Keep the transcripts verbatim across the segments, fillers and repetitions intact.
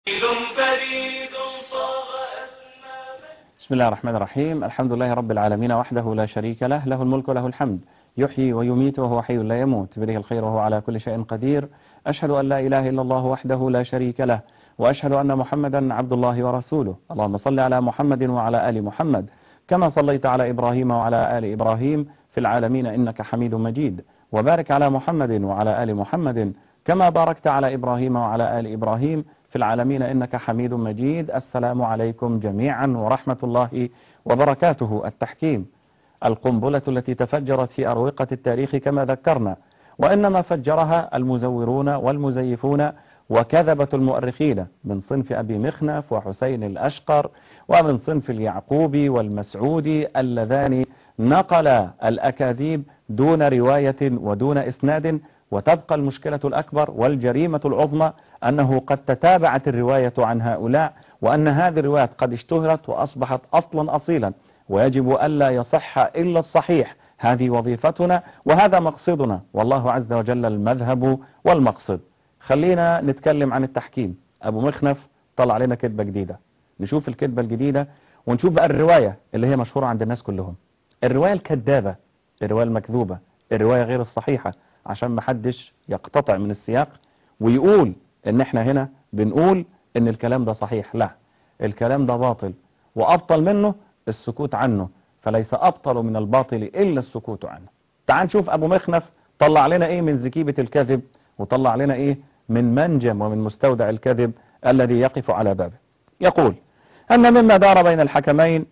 فريد صاغ أسماما. بسم الله الرحمن الرحيم. الحمد لله رب العالمين وحده لا شريك له، له الملك وله الحمد، يحيي ويميت وهو حي لا يموت، بيده الخير وهو على كل شيء قدير. أشهد أن لا إله إلا الله وحده لا شريك له، وأشهد أن محمدا عبد الله ورسوله. اللهم صل على محمد وعلى آل محمد كما صليت على إبراهيم وعلى آل إبراهيم في العالمين إنك حميد مجيد، وبارك على محمد وعلى آل محمد كما باركت على إبراهيم وعلى آل إبراهيم في العالمين إنك حميد مجيد. السلام عليكم جميعا ورحمة الله وبركاته. التحكيم، القنبلة التي تفجرت في أروقة التاريخ كما ذكرنا، وإنما فجرها المزورون والمزيفون وكذبة المؤرخين من صنف أبي مخنف وحسين الأشقر، ومن صنف اليعقوبي والمسعودي اللذان نقلا الأكاذيب دون رواية ودون إسناد. وتبقى المشكلة الأكبر والجريمة العظمى أنه قد تتابعت الرواية عن هؤلاء، وأن هذه الروايات قد اشتهرت وأصبحت أصلا أصيلا، ويجب ألا يصح إلا الصحيح. هذه وظيفتنا وهذا مقصدنا، والله عز وجل المذهب والمقصد. خلينا نتكلم عن التحكيم. أبو مخنف طلع علينا كذبة جديدة، نشوف الكذبة الجديدة ونشوف بقى الرواية اللي هي مشهورة عند الناس كلهم، الرواية الكذابة، الرواية المكذوبة، الرواية غير الصحيحة، عشان محدش يقتطع من السياق ويقول ان احنا هنا بنقول ان الكلام ده صحيح. لا، الكلام ده باطل، وابطل منه السكوت عنه، فليس ابطل من الباطل الا السكوت عنه. تعال نشوف ابو مخنف طلع لنا ايه من زكيبة الكذب، وطلع لنا ايه من منجم ومن مستودع الكذب الذي يقف على بابه. يقول ان مما دار بين الحكمين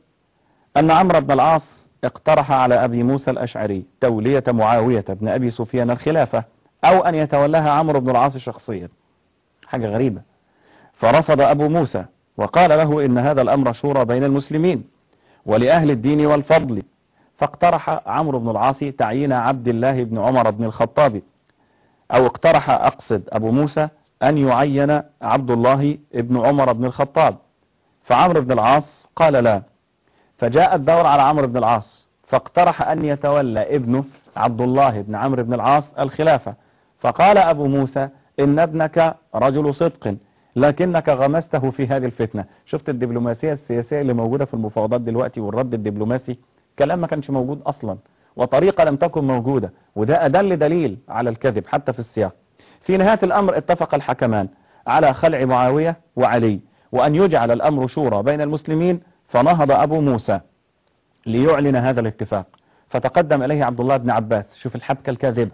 ان عمرو بن العاص اقترح على أبي موسى الأشعري تولية معاوية بن أبي سفيان الخلافة، أو أن يتولاها عمرو بن العاص شخصيا. حاجة غريبة. فرفض أبو موسى وقال له إن هذا الأمر شورى بين المسلمين ولأهل الدين والفضل. فاقترح عمرو بن العاص تعيين عبد الله بن عمر بن الخطاب، أو اقترح أقصد أبو موسى أن يعين عبد الله بن عمر بن الخطاب، فعمرو بن العاص قال لا. فجاء الدور على عمرو بن العاص فاقترح أن يتولى ابنه عبد الله بن عمرو بن العاص الخلافة، فقال أبو موسى إن ابنك رجل صدق لكنك غمسته في هذه الفتنة. شفت الدبلوماسية السياسية اللي موجودة في المفاوضات دلوقتي والرد الدبلوماسي؟ كلام ما كانش موجود أصلا، وطريقة لم تكن موجودة، وده أدل دليل على الكذب حتى في السياق. في نهاية الأمر اتفق الحكمان على خلع معاوية وعلي، وأن يجعل الأمر شورى بين المسلمين. فنهض أبو موسى ليعلن هذا الاتفاق، فتقدم إليه عبد الله بن عباس، شوف الحبكة الكاذبة،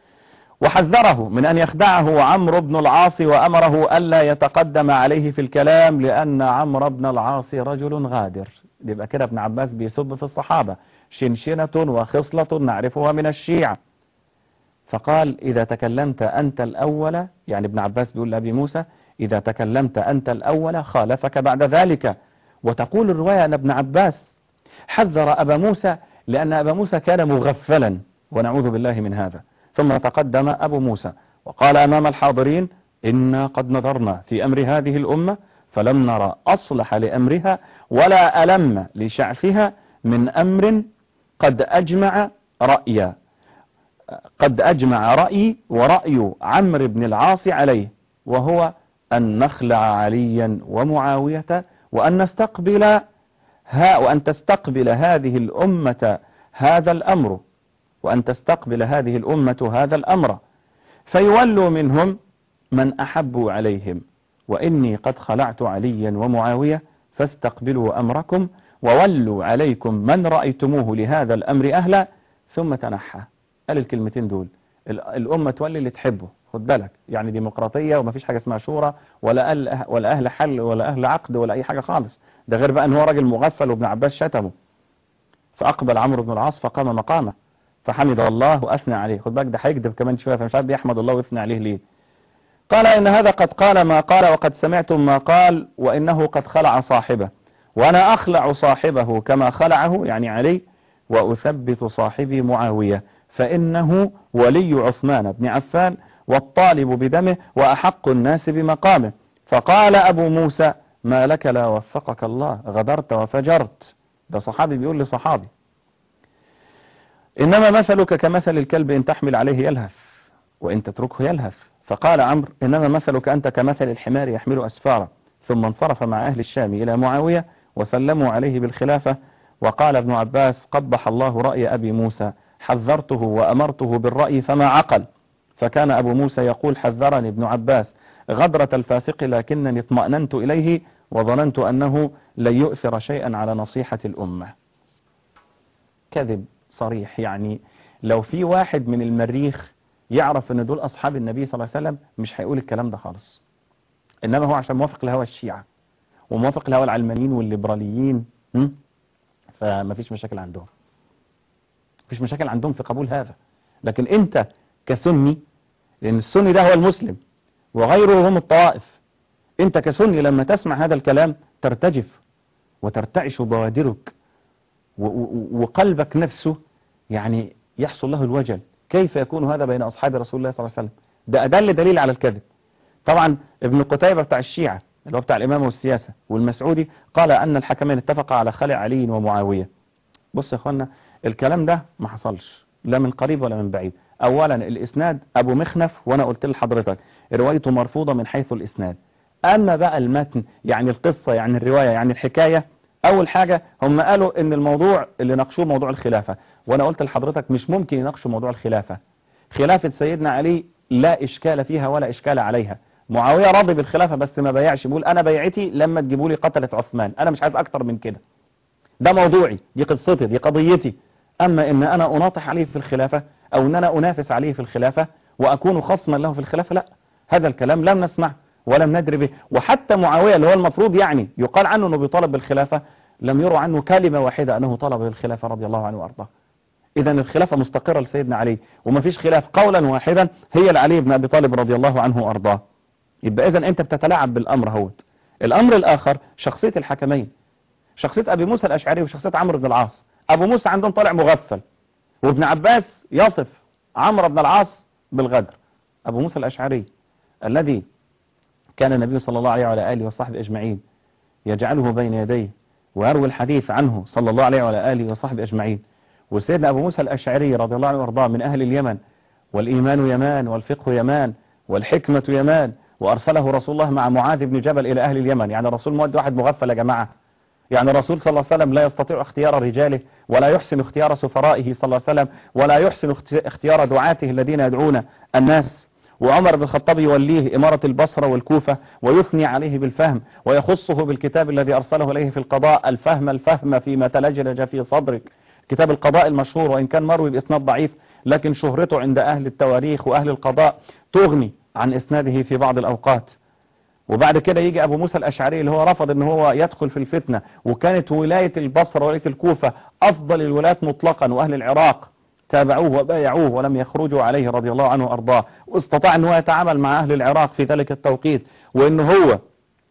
وحذره من أن يخدعه عمرو بن العاص، وأمره ألا يتقدم عليه في الكلام لأن عمرو بن العاص رجل غادر. يبقى كده ابن عباس بيسب في الصحابة، شنشنة وخصلة نعرفها من الشيعة. فقال إذا تكلمت أنت الأول، يعني ابن عباس بيقول لأبي موسى إذا تكلمت أنت الأول خالفك بعد ذلك. وتقول الرواية أن ابن عباس حذر أبا موسى لأن أبا موسى كان مغفلا، ونعوذ بالله من هذا. ثم تقدم أبو موسى وقال أمام الحاضرين إنا قد نظرنا في أمر هذه الأمة فلم نرى أصلح لأمرها ولا ألم لشعفها من أمر قد أجمع رأيا قد أجمع رأيي ورأي عمرو بن العاص عليه، وهو أن نخلع عليا ومعاوية وأن نستقبل ها وأن تستقبل هذه الأمة هذا الأمر وأن تستقبل هذه الأمة هذا الأمر فيولوا منهم من أحبوا عليهم، وإني قد خلعت عليا ومعاوية فاستقبلوا أمركم وولوا عليكم من رأيتموه لهذا الأمر أهلا. ثم تنحى. قال الكلمتين دول، الأمة تولي اللي تحبه. خد بالك، يعني ديمقراطية وما فيش حاجة اسمها شورى ولا أهل ولا أهل حل ولا أهل عقد ولا أي حاجة خالص. ده غير بقى أن هو راجل مغفل وابن عباس شتمه. فأقبل عمرو بن العاص فقام مقامه فحمد الله وأثنى عليه. خد بالك ده هيكذب كمان شوية، فمش عارف بيحمد الله ويثنى عليه ليه. قال إن هذا قد قال ما قال وقد سمعتم ما قال، وإنه قد خلع صاحبه، وأنا أخلع صاحبه كما خلعه يعني علي، وأثبت صاحبي معاوية فإنه ولي عثمان بن عفان والطالب بدمه وأحق الناس بمقامه. فقال أبو موسى ما لك لا وفقك الله، غدرت وفجرت. ده صحابي بيقول لصحابي إنما مثلك كمثل الكلب إن تحمل عليه يلهث وإن تتركه يلهث. فقال عمرو إنما مثلك أنت كمثل الحمار يحمل أسفارا ثم انصرف مع أهل الشام إلى معاوية وسلموا عليه بالخلافة. وقال ابن عباس قبح الله رأي أبي موسى، حذرته وأمرته بالرأي فما عقل. فكان أبو موسى يقول حذرني ابن عباس غدرة الفاسق لكنني اطمأننت إليه وظننت أنه لن يؤثر شيئا على نصيحة الأمة. كذب صريح. يعني لو في واحد من المريخ يعرف ان دول أصحاب النبي صلى الله عليه وسلم مش هيقول الكلام ده خالص، إنما هو عشان موافق لهوى الشيعة وموافق لهوى العلمانيين والليبراليين، فما فيش مشاكل عندهم، مفيش مشاكل عندهم في قبول هذا. لكن أنت كسني، لأن السني ده هو المسلم وغيره هم الطوائف، أنت كسني لما تسمع هذا الكلام ترتجف وترتعش بوادرك وقلبك نفسه يعني يحصل له الوجل. كيف يكون هذا بين أصحاب رسول الله صلى الله عليه وسلم؟ ده أدل دليل على الكذب. طبعا ابن قتيبة بتاع الشيعة اللي هو بتاع الإمامة والسياسة والمسعودي قال أن الحكمين اتفقا على خلع علي ومعاوية. بص يا أخوانا، الكلام ده ما حصلش لا من قريب ولا من بعيد. أولا الإسناد أبو مخنف، وأنا قلت لحضرتك روايته مرفوضة من حيث الإسناد. أما بقى المتن يعني القصة يعني الرواية يعني الحكاية، أول حاجة هم قالوا إن الموضوع اللي ناقشوه موضوع الخلافة، وأنا قلت لحضرتك مش ممكن يناقشوا موضوع الخلافة. خلافة سيدنا علي لا إشكال فيها ولا إشكال عليها. معاوية راضي بالخلافة بس ما بيعش، بيقول أنا بيعتي لما تجيبوا لي قتلة عثمان، أنا مش عايز أكتر من كده، ده موضوعي، دي قصتي، دي قضيتي. أما إن أنا أناطح عليه في الخلافة أو إن أنا أنافس عليه في الخلافة وأكون خصما له في الخلافة، لا، هذا الكلام لم نسمع ولم ندري به. وحتى معاوية اللي هو المفروض يعني يقال عنه أنه بيطالب بالخلافة لم يروا عنه كلمة واحدة أنه طلب بالخلافة رضي الله عنه وأرضاه. إذا الخلافة مستقرة لسيدنا علي وما فيش خلاف قولا واحدا هي لعلي بن أبي طالب رضي الله عنه وأرضاه. يبقى إذا أنت بتتلاعب بالأمر هوت. الأمر الآخر شخصية الحكمين، شخصية أبي موسى الأشعري وشخصية عمرو بن العاص. أبو موسى عندهم طالع مغفل، وابن عباس يصف عمرو بن العاص بالغدر. أبو موسى الأشعري الذي كان النبي صلى الله عليه وعلى آله وصحبه أجمعين يجعله بين يديه ويروي الحديث عنه صلى الله عليه وعلى آله وصحبه أجمعين. وسيدنا أبو موسى الأشعري رضي الله عنه وارضاه من أهل اليمن، والإيمان يمان والفقه يمان والحكمة يمان، وأرسله رسول الله مع معاذ بن جبل إلى أهل اليمن. يعني الرسول مود واحد مغفل يا جماعة. يعني الرسول صلى الله عليه وسلم لا يستطيع اختيار رجاله ولا يحسن اختيار سفرائه صلى الله عليه وسلم ولا يحسن اختيار دعاته الذين يدعون الناس. وعمر بن الخطاب يوليه إمارة البصرة والكوفة ويثني عليه بالفهم ويخصه بالكتاب الذي أرسله إليه في القضاء، الفهم الفهم فيما تلجلج في صدرك، كتاب القضاء المشهور، وإن كان مروي بإسناد ضعيف لكن شهرته عند أهل التواريخ وأهل القضاء تغني عن إسناده في بعض الأوقات. وبعد كده يجي أبو موسى الأشعري اللي هو رفض ان هو يدخل في الفتنة، وكانت ولاية البصرة وولاية الكوفة أفضل الولايات مطلقا، وأهل العراق تابعوه وبايعوه ولم يخرجوا عليه رضي الله عنه وأرضاه. واستطاع ان هو يتعامل مع أهل العراق في ذلك التوقيت، وان هو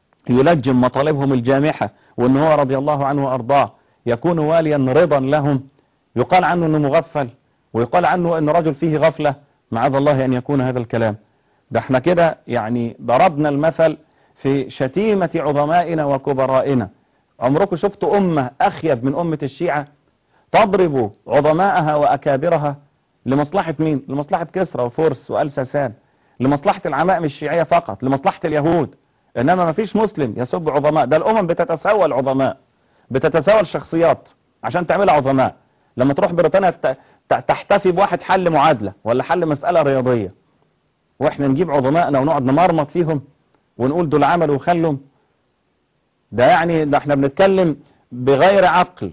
يلجم مطالبهم الجامحة، وان هو رضي الله عنه وأرضاه يكون واليا رضا لهم. يقال عنه انه مغفل ويقال عنه انه رجل فيه غفلة، معاذ الله أن يكون هذا الكلام. ده احنا كده يعني ضربنا المثل في شتيمة عظمائنا وكبرائنا. عمركم شفتوا أمة أخيب من أمة الشيعة تضرب عظمائها وأكابرها لمصلحة مين؟ لمصلحة كسرى وفرس وآل ساسان، لمصلحة العمائم الشيعية فقط، لمصلحة اليهود. إنما ما فيش مسلم يسب عظماء. ده الأمم بتتساوى العظماء، بتتساوى الشخصيات عشان تعمل عظماء. لما تروح بريطانيا تحتفي بواحد حل معادلة ولا حل مسألة رياضية، واحنا نجيب عظمائنا ونقعد نمرمط فيهم ونقول دول عملوا وخلهم. ده يعني ده احنا بنتكلم بغير عقل.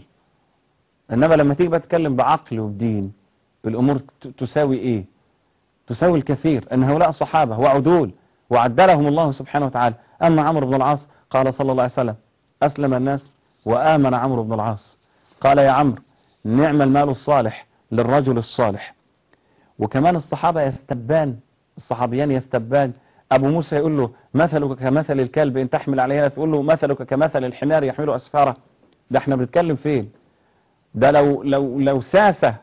انما لما تيجي بتكلم بعقل وبدين الامور تساوي ايه؟ تساوي الكثير. ان هؤلاء صحابة وعدول وعدلهم الله سبحانه وتعالى. اما عمرو بن العاص قال صلى الله عليه وسلم اسلم الناس وآمن عمرو بن العاص. قال يا عمرو نعم المال الصالح للرجل الصالح. وكمان الصحابة يستبان، الصحابيان يستبان. أبو موسى يقول له مثلك كمثل الكلب إن تحمل عليها، تقول له مثلك كمثل الحمار يحمل أسفاره. ده احنا بنتكلم فين؟ ده لو لو لو ساسة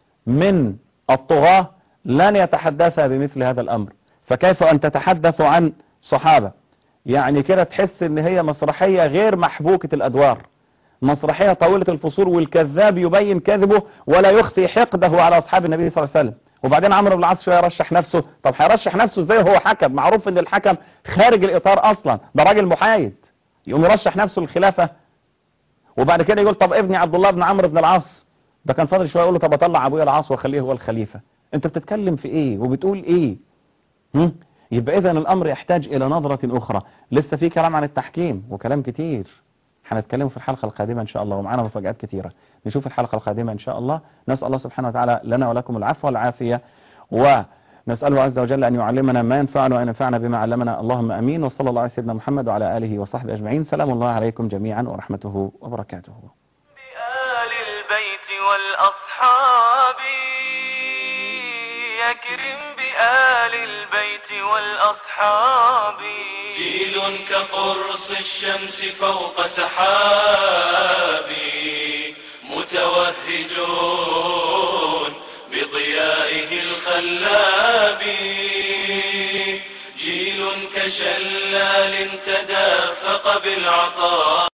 من الطغاة لن يتحدث بمثل هذا الأمر، فكيف أن تتحدث عن صحابة؟ يعني كده تحس ان هي مسرحية غير محبوكة الأدوار، مسرحية طاولة الفصول، والكذاب يبين كذبه ولا يخفي حقده على أصحاب النبي صلى الله عليه وسلم. وبعدين عمرو بن العاص شويه يرشح نفسه. طب هيرشح نفسه ازاي؟ هو حكم، معروف ان الحكم خارج الاطار اصلا، ده راجل محايد. يقوم يرشح نفسه للخلافة، وبعد كده يقول طب ابني عبد الله بن عمرو بن العاص ده كان فاضل شوية، يقول له طب اطلع ابويا العاص واخليه هو الخليفة. انت بتتكلم في ايه وبتقول ايه؟ هم؟ يبقى اذا الامر يحتاج الى نظرة اخرى. لسه في كلام عن التحكيم وكلام كتير هنتكلم في الحلقة القادمة ان شاء الله، ومعانا مفاجآت كتيرة. نشوف الحلقة القادمة ان شاء الله. نسأل الله سبحانه وتعالى لنا ولكم العفو والعافية، ونسأله عز وجل ان يعلمنا ما ينفعنا وان ينفعنا بما علمنا. اللهم امين. وصلى الله على سيدنا محمد وعلى اله وصحبه اجمعين. سلام الله عليكم جميعا ورحمته وبركاته. بآل البيت والأصحاب يكرم بآل البيت والأصحاب. جيل كقرص الشمس فوق سحاب متوهجون بضيائه الخلاب. جيل كشلال تدافق بالعطاء